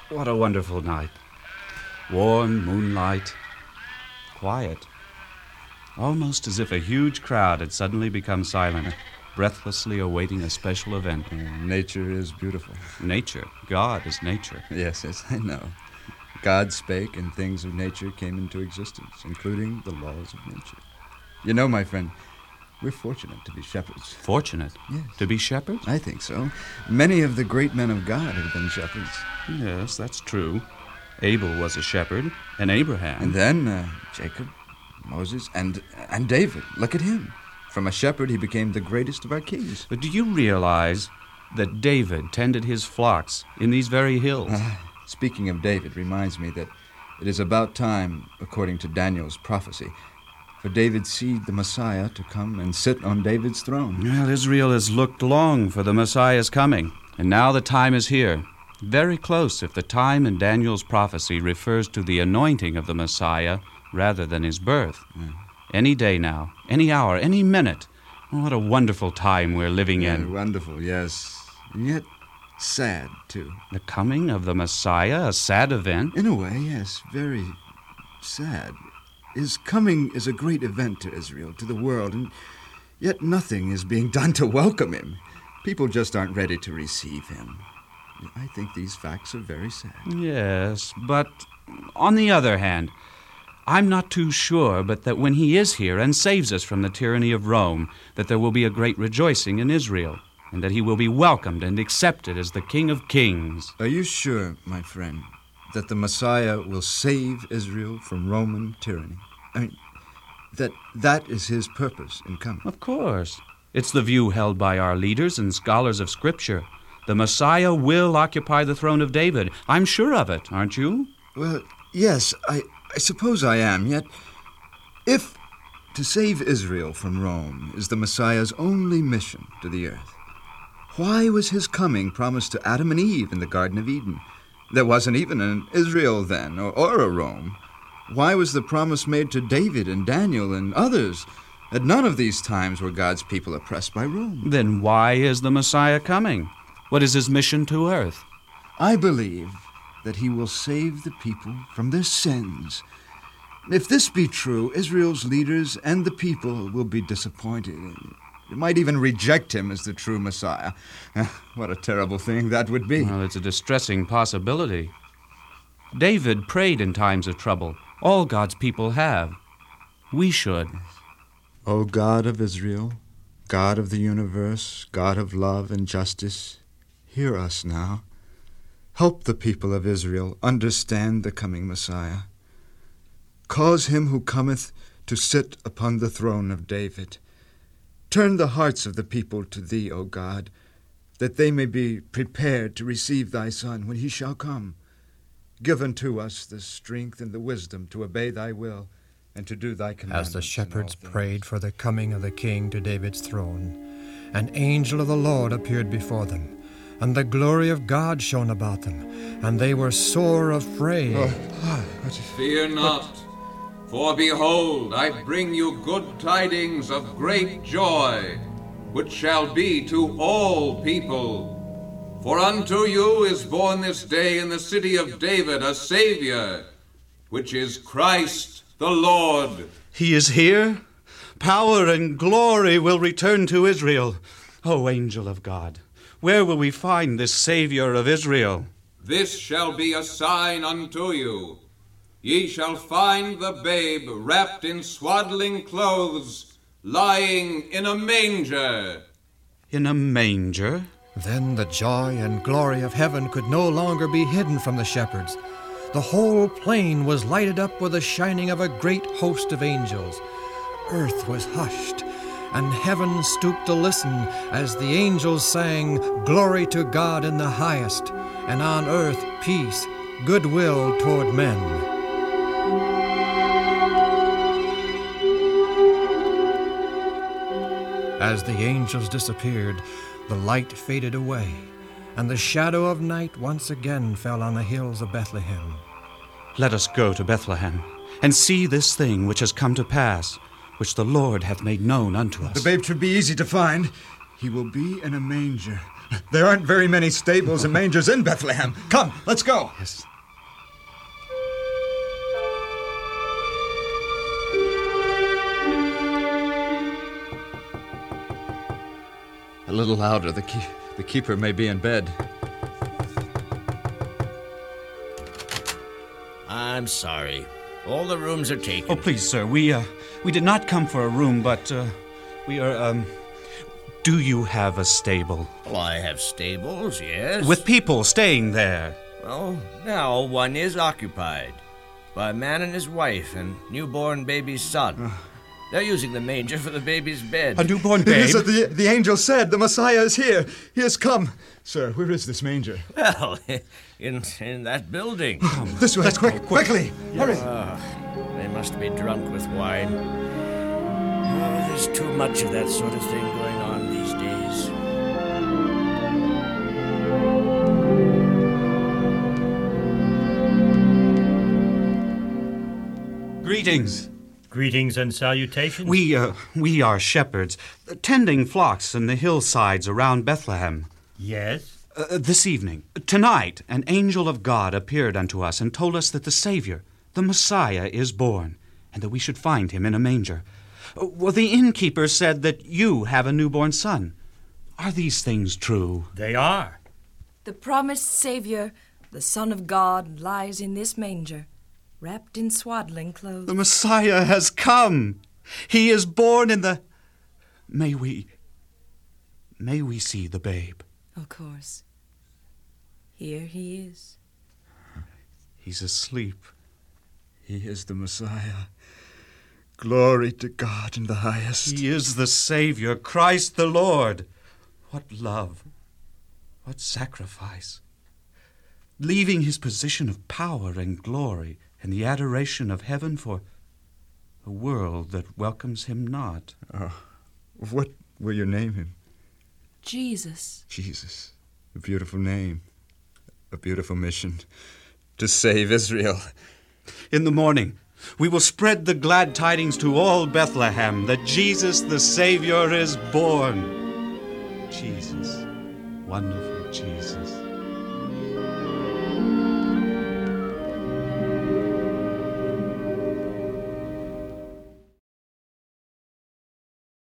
What a wonderful night. Warm moonlight. Quiet. Almost as if a huge crowd had suddenly become silent, breathlessly awaiting a special event. Nature is beautiful. Nature. God is nature. Yes, I know. God spake, and things of nature came into existence, including the laws of nature. You know, my friend, we're fortunate to be shepherds. Fortunate? Yes. To be shepherds? I think so. Many of the great men of God have been shepherds. Yes, that's true. Abel was a shepherd, and Abraham. And then Jacob, Moses, and David. Look at him. From a shepherd, he became the greatest of our kings. But do you realize that David tended his flocks in these very hills? Speaking of David reminds me that it is about time, according to Daniel's prophecy, for David's seed, the Messiah, to come and sit on David's throne. Well, Israel has looked long for the Messiah's coming, and now the time is here. Very close if the time in Daniel's prophecy refers to the anointing of the Messiah rather than his birth. Any day now, any hour, any minute. What a wonderful time we're living in. Wonderful, yes. And yet sad, too. The coming of the Messiah, a sad event? In a way, yes, very sad. His coming is a great event to Israel, to the world, and yet nothing is being done to welcome him. People just aren't ready to receive him. I think these facts are very sad. Yes, but on the other hand, I'm not too sure but that when he is here and saves us from the tyranny of Rome, that there will be a great rejoicing in Israel, and that he will be welcomed and accepted as the King of Kings. Are you sure, my friend, that the Messiah will save Israel from Roman tyranny? I mean, that is his purpose in coming. Of course. It's the view held by our leaders and scholars of Scripture. The Messiah will occupy the throne of David. I'm sure of it, aren't you? Well, yes, I suppose I am. Yet, if to save Israel from Rome is the Messiah's only mission to the earth, why was his coming promised to Adam and Eve in the Garden of Eden? There wasn't even an Israel then, or a Rome. Why was the promise made to David and Daniel and others? At none of these times were God's people oppressed by Rome. Then why is the Messiah coming? What is his mission to earth? I believe that he will save the people from their sins. If this be true, Israel's leaders and the people will be disappointed. They might even reject him as the true Messiah. What a terrible thing that would be. Well, it's a distressing possibility. David prayed in times of trouble. All God's people have. We should. O God of Israel, God of the universe, God of love and justice, hear us now. Help the people of Israel understand the coming Messiah. Cause him who cometh to sit upon the throne of David. Turn the hearts of the people to thee, O God, that they may be prepared to receive thy Son when he shall come. Give unto us the strength and the wisdom to obey thy will and to do thy commandments. As the shepherds prayed for the coming of the king to David's throne, an angel of the Lord appeared before them, and the glory of God shone about them, and they were sore afraid. Fear not, for behold, I bring you good tidings of great joy, which shall be to all people. For unto you is born this day in the city of David a Savior, which is Christ the Lord. He is here. Power and glory will return to Israel. O angel of God, where will we find this Savior of Israel? This shall be a sign unto you. Ye shall find the babe wrapped in swaddling clothes, lying in a manger. In a manger? Then the joy and glory of heaven could no longer be hidden from the shepherds. The whole plain was lighted up with the shining of a great host of angels. Earth was hushed, and heaven stooped to listen as the angels sang, "Glory to God in the highest, and on earth peace, goodwill toward men." As the angels disappeared, the light faded away, and the shadow of night once again fell on the hills of Bethlehem. Let us go to Bethlehem, and see this thing which has come to pass, which the Lord hath made known unto us. The babe should be easy to find. He will be in a manger, There aren't very many stables and mangers in Bethlehem. Come, let's go. Yes. A little louder. The keeper may be in bed. I'm sorry. All the rooms are taken. Oh, please, sir, we did not come for a room, but we are, do you have a stable? Well, I have stables, yes. With people staying there? Well, now one is occupied by a man and his wife and newborn baby's son. They're using the manger for the baby's bed. A newborn It babe? is what the angel said. The Messiah is here. He has come. Sir, where is this manger? Well, in that building. This way, quickly. Hurry. They must be drunk with wine. Oh, there's too much of that sort of thing going on these days. Greetings. Greetings and salutations. We are shepherds, tending flocks in the hillsides around Bethlehem. Yes? This evening, tonight, an angel of God appeared unto us and told us that the Savior, the Messiah, is born, and that we should find him in a manger. Well, the innkeeper said that you have a newborn son. Are these things true? They are. The promised Savior, the Son of God, lies in this manger, wrapped in swaddling clothes. The Messiah has come. He is born in the... May we see the babe? Of course. Here he is. He's asleep. He is the Messiah. Glory to God in the highest. He is the Savior, Christ the Lord. What love, what sacrifice. Leaving his position of power and glory and the adoration of heaven for a world that welcomes him not. What will you name him? Jesus. Jesus. A beautiful name. A beautiful mission. To save Israel. In the morning, we will spread the glad tidings to all Bethlehem that Jesus the Savior is born. Jesus, wonderful Jesus.